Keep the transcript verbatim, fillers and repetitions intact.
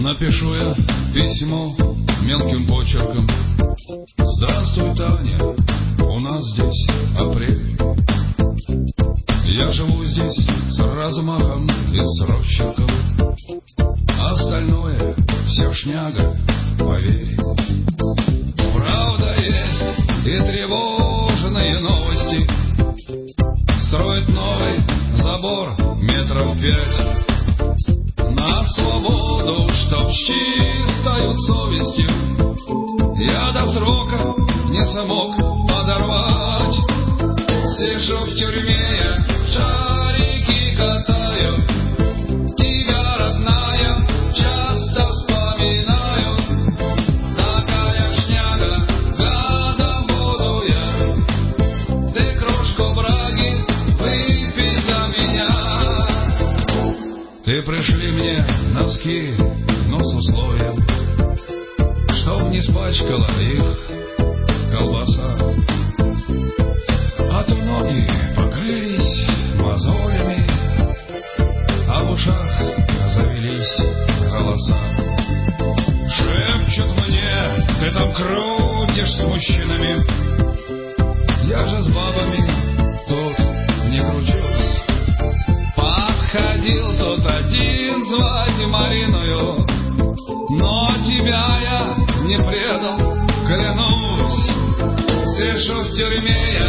Напишу я письмо мелким почерком. Здравствуй, Таня, у нас здесь апрель. Я живу здесь с размахом и с росчерком. Остальное все шняга, поверь. Правда есть и тревожные новости. Строят новый забор метров пять. На свободу, чтоб с чистою совестью я до срока не смог подорвать. Сижу в тюрьме, я шарики катаю. Тебя, родная, часто вспоминаю. Такая шняга, гадом буду я. Ты кружку браги выпей за меня. Ты пришли мне носки, но с условием, чтоб не спачкала их колбаса. А то ноги покрылись мозолями, а в ушах завелись голоса. Шепчут мне, ты там крутишь с мужчинами. Я же с бабами тут не кручусь. Подходил тут один звать Мариною, но тебя я не предал, клянусь. Сижу в тюрьме я